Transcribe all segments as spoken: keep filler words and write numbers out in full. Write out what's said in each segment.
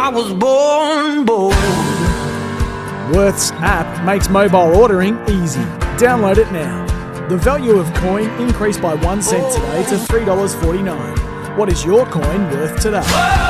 was born bold. Worth's app makes mobile ordering easy. Download it now. The value of coin increased by one cent today to three dollars forty-nine. What is your coin worth today?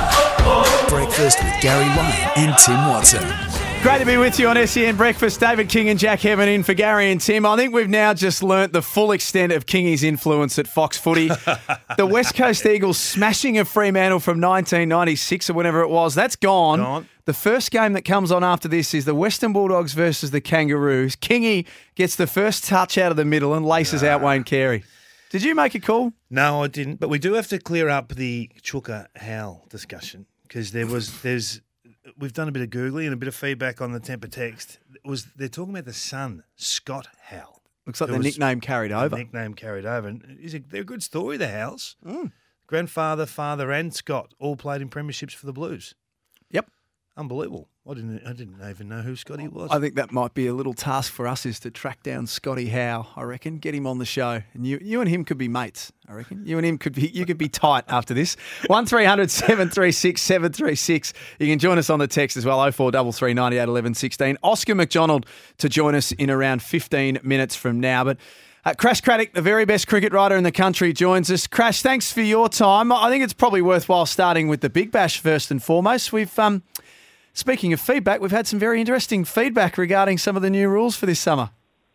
Breakfast with Gary Ryan and Tim Watson. Great to be with you on S E N Breakfast. David King and Jack Heaven in for Gary and Tim. I think we've now just learnt the full extent of Kingy's influence at Fox Footy. The West Coast Eagles smashing of Fremantle from nineteen ninety-six or whenever it was, that's gone. Gone. The first game that comes on after this is the Western Bulldogs versus the Kangaroos. Kingy gets the first touch out of the middle and laces out Wayne Carey. Did you make a call? No, I didn't. But we do have to clear up the Chuka Howell discussion because there was there's we've done a bit of Googling and a bit of feedback on the temper text. It was they're talking about the son, Scott Howell. Looks like There the was nickname carried over. The nickname carried over. And is a, they're a good story, the Howells. Mm. Grandfather, father, and Scott all played in premierships for the Blues. Yep. Unbelievable. I didn't I didn't even know who Scotty was. I think that might be a little task for us is to track down Scotty Howe, I reckon, get him on the show. And you you and him could be mates, I reckon. You and him could be you could be tight after this. one three hundred seven three six seven three six. You can join us on the text as well, oh four three three, nine eight, one one one six. Oscar McDonald to join us in around fifteen minutes from now. But uh, Crash Craddock, the very best cricket writer in the country, joins us. Crash, thanks for your time. I think it's probably worthwhile starting with the Big Bash first and foremost. We've um Speaking of feedback, we've had some very interesting feedback regarding some of the new rules for this summer.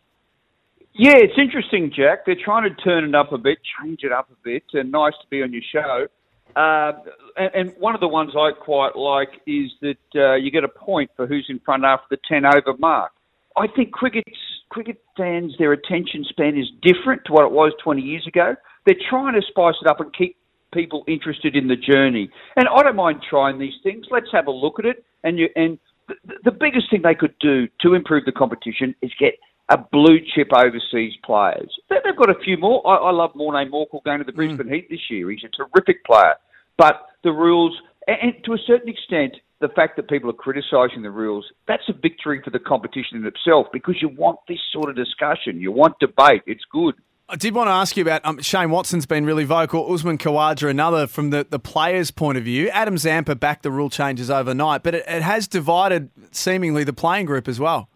Yeah, it's interesting, Jack. They're trying to turn it up a bit, change it up a bit, and nice to be on your show. Uh, and, and one of the ones I quite like is that uh, you get a point for who's in front after the ten-over mark. I think cricket's, cricket fans, their attention span is different to what it was twenty years ago. They're trying to spice it up and keep people interested in the journey. And I don't mind trying these things. Let's have a look at it. And you, and the, the biggest thing they could do to improve the competition is get a blue chip overseas players. They, they've got a few more. I, I love Morné Morkel going to the Brisbane mm. Heat this year. He's a terrific player. But the rules, and, and to a certain extent, the fact that people are criticising the rules, that's a victory for the competition in itself because you want this sort of discussion. You want debate. It's good. I did want to ask you about, um, Shane Watson's been really vocal, Usman Khawaja another from the, the players' point of view. Adam Zampa backed the rule changes overnight, but it, it has divided seemingly the playing group as well.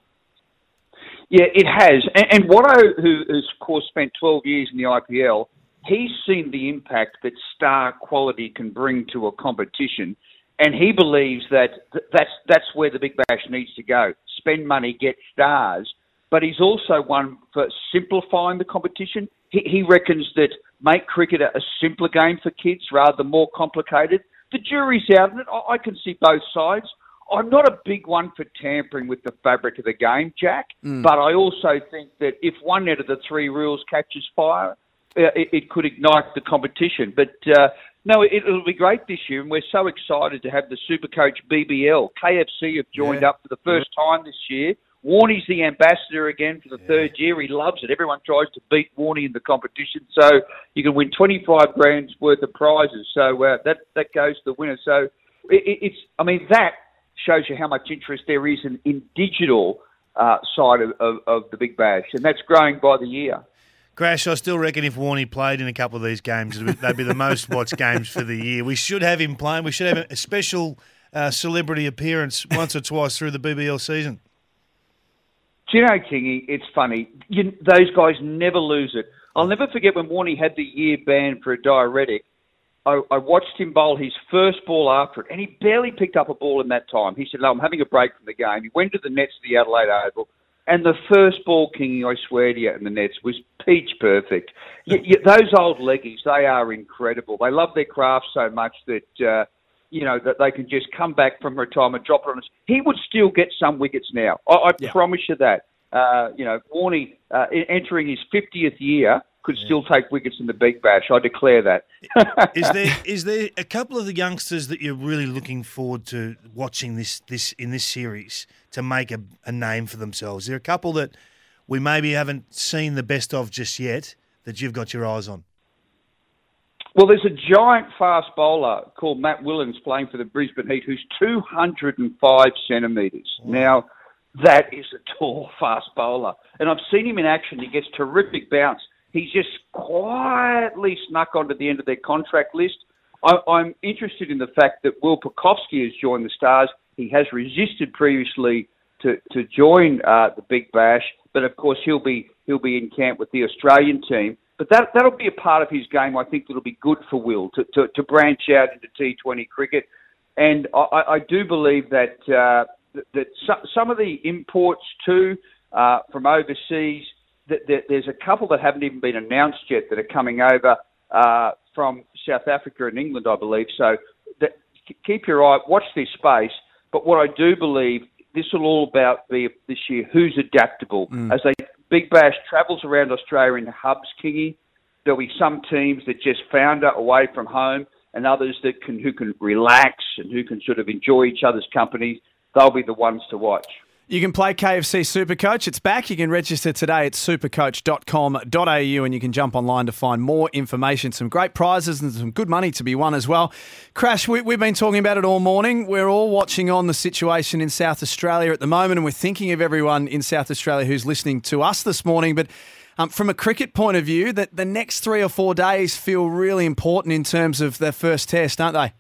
Yeah, it has. And, and Watto, who has, of course, spent twelve years in the I P L, he's seen the impact that star quality can bring to a competition, and he believes that th- that's, that's where the Big Bash needs to go. Spend money, get stars. But he's also one for simplifying the competition. He, he reckons that make cricket a, a simpler game for kids rather than more complicated. The jury's out on it. I, I can see both sides. I'm not a big one for tampering with the fabric of the game, Jack, mm. but I also think that if one out of the three rules catches fire, uh, it, it could ignite the competition. But uh, no, it, it'll be great this year, and we're so excited to have the Supercoach B B L. K F C have joined yeah. up for the first yeah. time this year. Warnie's the ambassador again for the yeah. third year. He loves it. Everyone tries to beat Warnie in the competition. So you can win twenty-five grand's worth of prizes. So uh, that that goes to the winner. So it, it's, I mean, that shows you how much interest there is in, in digital uh, side of, of, of the Big Bash. And that's growing by the year. Crash, I still reckon if Warnie played in a couple of these games, they'd be the most watched games for the year. We should have him playing. We should have a special uh, celebrity appearance once or twice through the B B L season. Do you know, Kingy, it's funny. You, those guys never lose it. I'll never forget when Warnie had the year ban for a diuretic. I, I watched him bowl his first ball after it, and he barely picked up a ball in that time. He said, no, I'm having a break from the game. He went to the nets of the Adelaide Oval, and the first ball, Kingy, I swear to you, in the nets was peach perfect. you, you, those old leggies, they are incredible. They love their craft so much that... Uh, you know, that they can just come back from retirement, drop it on us. He would still get some wickets now. I, I yeah. promise you that. Uh, you know, Warnie, uh, entering his fiftieth year, could yeah. still take wickets in the Big Bash. I declare that. is there is there a couple of the youngsters that you're really looking forward to watching this this in this series to make a, a name for themselves? Is there a couple that we maybe haven't seen the best of just yet that you've got your eyes on? Well, there's a giant fast bowler called Matt Willens playing for the Brisbane Heat who's two hundred five centimetres. Wow. Now, that is a tall, fast bowler. And I've seen him in action. He gets terrific bounce. He's just quietly snuck onto the end of their contract list. I, I'm interested in the fact that Will Pukowski has joined the Stars. He has resisted previously to, to join uh, the Big Bash, but of course he'll be he'll be in camp with the Australian team. But that that'll be a part of his game. I think that'll be good for Will to, to, to branch out into T twenty cricket. And I, I do believe that uh, that some of the imports too uh, from overseas, that, that there's a couple that haven't even been announced yet that are coming over uh, from South Africa and England, I believe. So that, keep your eye, watch this space. But what I do believe, this will all about be this year who's adaptable. Mm. As they Big Bash travels around Australia in hubs, Kingy, there'll be some teams that just founder away from home, and others that can who can relax and who can sort of enjoy each other's company. They'll be the ones to watch. You can play K F C Supercoach. It's back. You can register today at supercoach dot com dot a u and you can jump online to find more information. Some great prizes and some good money to be won as well. Crash, we, we've been talking about it all morning. We're all watching on the situation in South Australia at the moment, and we're thinking of everyone in South Australia who's listening to us this morning. But um, from a cricket point of view, that the next three or four days feel really important in terms of their first test, don't they?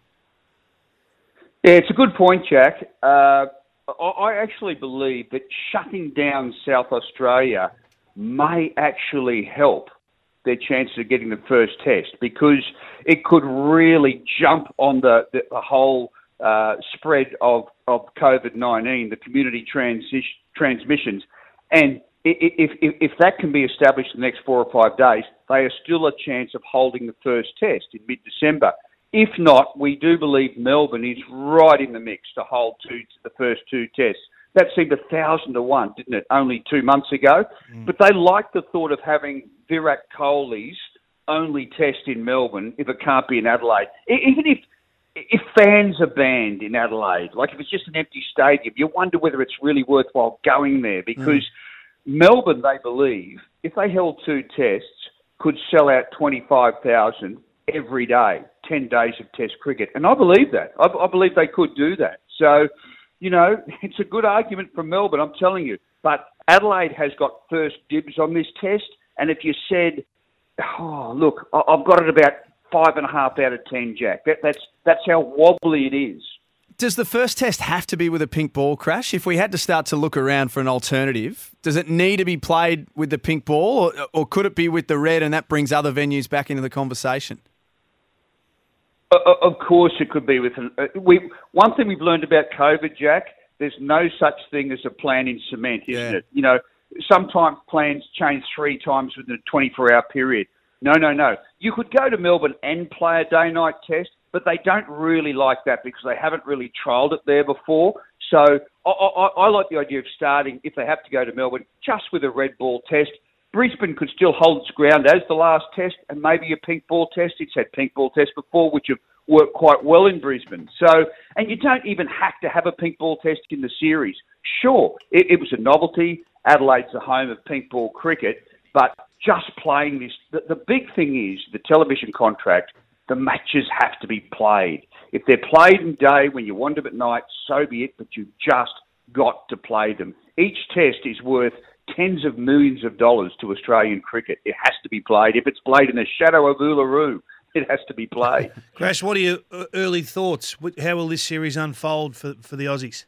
Yeah, it's a good point, Jack. Uh, I actually believe that shutting down South Australia may actually help their chances of getting the first test, because it could really jump on the, the, the whole uh, spread of, of COVID nineteen, the community transi- transmissions. And if, if, if that can be established in the next four or five days, they are still a chance of holding the first test in mid-December. If not, we do believe Melbourne is right in the mix to hold two, the first two tests. That seemed a thousand to one, didn't it, only two months ago? Mm. But they like the thought of having Virat Kohli's only test in Melbourne if it can't be in Adelaide. Even if if fans are banned in Adelaide, like if it's just an empty stadium, you wonder whether it's really worthwhile going there, because mm. Melbourne, they believe, if they held two tests, could sell out twenty-five thousand every day, ten days of test cricket. And I believe that. I, I believe they could do that. So, you know, it's a good argument for Melbourne, I'm telling you. But Adelaide has got first dibs on this test. And if you said, oh, look, I've got it about five and a half out of ten, Jack. That, that's, that's how wobbly it is. Does the first test have to be with a pink ball, Crash? If we had to start to look around for an alternative, does it need to be played with the pink ball, or, or could it be with the red and that brings other venues back into the conversation? Of course it could be with... An, uh, we, one thing we've learned about COVID, Jack, there's no such thing as a plan in cement, isn't yeah. it? You know, sometimes plans change three times within a twenty-four hour period. No, no, no. You could go to Melbourne and play a day-night test, but they don't really like that because they haven't really trialled it there before. So I, I, I like the idea of starting, if they have to go to Melbourne, just with a red ball test. Brisbane could still hold its ground as the last test, and maybe a pink ball test. It's had pink ball tests before, which have worked quite well in Brisbane. So, and you don't even have to have a pink ball test in the series. Sure, it, it was a novelty. Adelaide's the home of pink ball cricket, but just playing this, the, the big thing is the television contract. The matches have to be played. If they're played in day when you want them at night, so be it, but you've just got to play them. Each test is worth tens of millions of dollars to Australian cricket. It has to be played. If it's played in the shadow of Uluru, it has to be played. Crash, what are your early thoughts? How will this series unfold for, for the Aussies?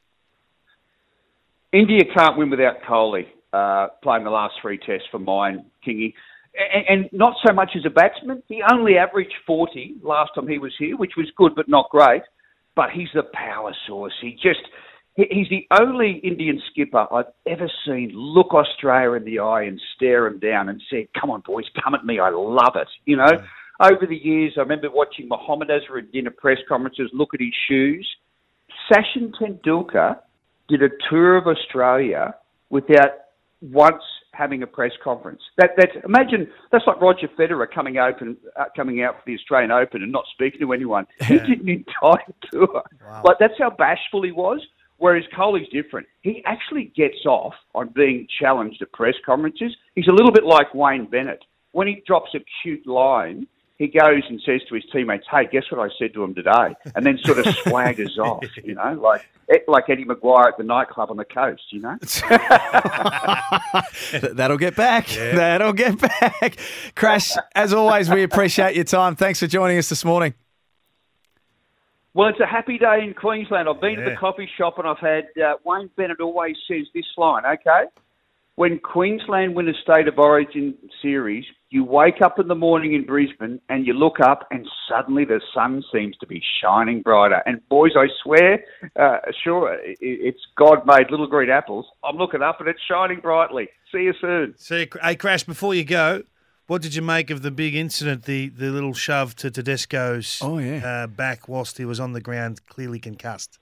India can't win without Kohli uh, playing the last three tests for mine, Kingy. And, and not so much as a batsman. He only averaged forty last time he was here, which was good but not great. But he's the power source. He just... He's the only Indian skipper I've ever seen look Australia in the eye and stare him down and say, come on, boys, come at me. I love it. You know, yeah. Over the years, I remember watching Mohammad Azhar at dinner press conferences look at his shoes. Sachin Tendulkar did a tour of Australia without once having a press conference. That that's imagine that's like Roger Federer coming open, uh, coming out for the Australian Open and not speaking to anyone. Yeah. He did an entire tour. Wow. Like that's how bashful he was. Whereas Kohli's different. He actually gets off on being challenged at press conferences. He's a little bit like Wayne Bennett. When he drops a cute line, he goes and says to his teammates, hey, guess what I said to him today? And then sort of swaggers off, you know, like like Eddie Maguire at the nightclub on the coast, you know. That'll get back. Yeah. That'll get back. Crash, as always, we appreciate your time. Thanks for joining us this morning. Well, it's a happy day in Queensland. I've been Yeah. to the coffee shop and I've had uh, Wayne Bennett always says this line, okay? When Queensland win a State of Origin series, you wake up in the morning in Brisbane and you look up and suddenly the sun seems to be shining brighter. And boys, I swear, uh, sure, it, it's God-made little green apples. I'm looking up and it's shining brightly. See you soon. See, hey, Crash, before you go, what did you make of the big incident, the, the little shove to Tedesco's Oh, yeah. uh, back whilst he was on the ground, clearly concussed?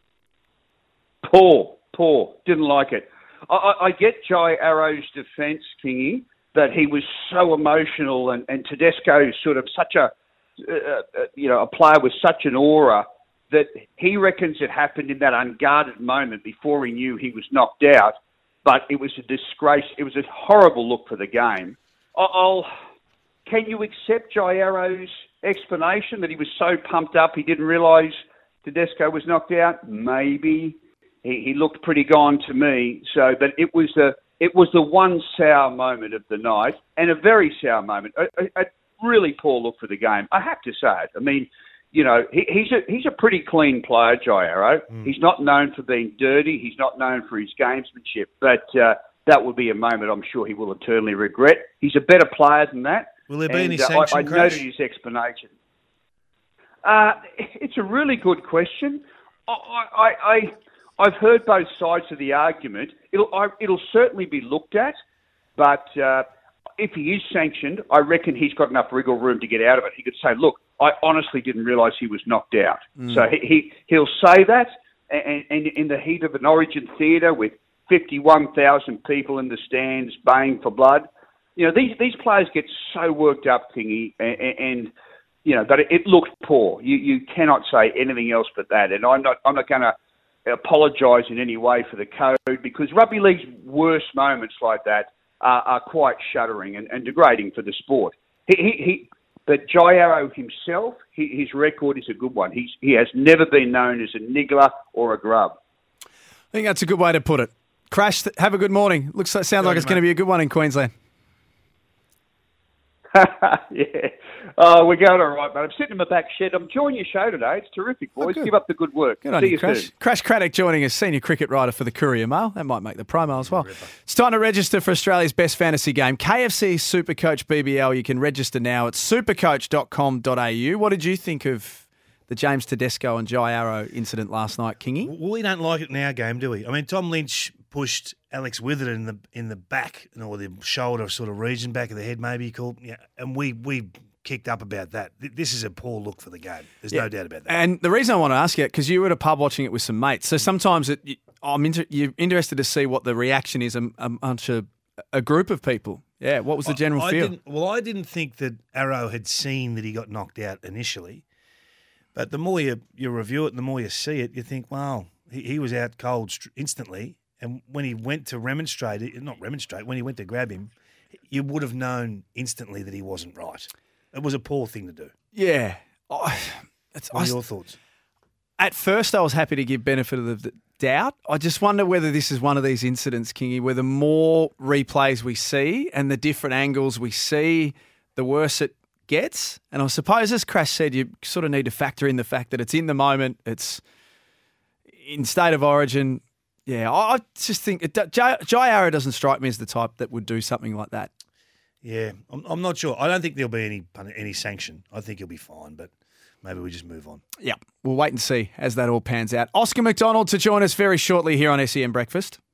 Poor, poor. Didn't like it. I, I, I get Jai Arrow's defence, Kingy, that he was so emotional and, and Tedesco is sort of such a, uh, uh, you know, a player with such an aura that he reckons it happened in that unguarded moment before he knew he was knocked out. But it was a disgrace. It was a horrible look for the game. I- I'll, can you accept Jai Arrow's explanation that he was so pumped up he didn't realise Tedesco was knocked out? Maybe. He, he looked pretty gone to me. So, but it was the it was the one sour moment of the night, and a very sour moment. A, a, a really poor look for the game. I have to say it. I mean, you know, he, he's a he's a pretty clean player, Jai Arrow. Mm. He's not known for being dirty. He's not known for his gamesmanship. But uh, that will be a moment I'm sure he will eternally regret. He's a better player than that. Will there be and, any uh, sanction, I, I Crash? noted his explanation. Uh, it's a really good question. I, I, I, I've heard both sides of the argument. It'll, I, it'll certainly be looked at, but uh, if he is sanctioned, I reckon he's got enough wriggle room to get out of it. He could say, look, I honestly didn't realise he was knocked out. Mm. So he, he, he'll say that, and, and in the heat of an Origin theatre with fifty-one thousand people in the stands baying for blood, you know, these, these players get so worked up, Kingy, and, and you know, but it, it looked poor. You, you cannot say anything else but that, and I'm not, I'm not going to apologise in any way for the code, because rugby league's worst moments like that are, are quite shuddering and, and degrading for the sport. He, he, he, but Jai Arrow himself, he, his record is a good one. He's, he has never been known as a niggler or a grub. I think that's a good way to put it. Crash, have a good morning. Looks like, sounds like it's going to be a good one in Queensland. Yeah. Oh, we're going all right, mate. I'm sitting in my back shed. I'm enjoying your show today. It's terrific, boys. Oh, Keep up the good work. Good on See you, you Crash. soon. Crash Craddock joining us, senior cricket writer for the Courier Mail. That might make the promo as well. It's time to register for Australia's best fantasy game, K F C Supercoach B B L. You can register now at supercoach dot com dot a u. What did you think of the James Tedesco and Jai Arrow incident last night, Kingy? Well, we don't like it in our game, do we? I mean, Tom Lynch pushed Alex Witherden in the in the back, or the shoulder sort of region, back of the head, maybe you call. Yeah, and we we kicked up about that. This is a poor look for the game. There's yeah. no doubt about that. And the reason I want to ask you, because you were at a pub watching it with some mates, so sometimes it, I'm inter- you're interested to see what the reaction is amongst a, a group of people. Yeah, what was the general I, I feel? Didn't, well, I didn't think that Arrow had seen that he got knocked out initially, but the more you, you review it and the more you see it, you think, wow, he, he was out cold instantly. And when he went to remonstrate, not remonstrate, when he went to grab him, you would have known instantly that he wasn't right. It was a poor thing to do. Yeah. Oh, it's, what are I, your thoughts? At first, I was happy to give benefit of the doubt. I just wonder whether this is one of these incidents, Kingy, where the more replays we see and the different angles we see, the worse it gets. And I suppose, as Crash said, you sort of need to factor in the fact that it's in the moment, it's in State of Origin. Yeah, I just think it, Jai, Jai Arrow doesn't strike me as the type that would do something like that. Yeah, I'm, I'm not sure. I don't think there'll be any any sanction. I think he'll be fine, but maybe we just move on. Yeah, we'll wait and see as that all pans out. Oscar McDonald to join us very shortly here on S E N Breakfast.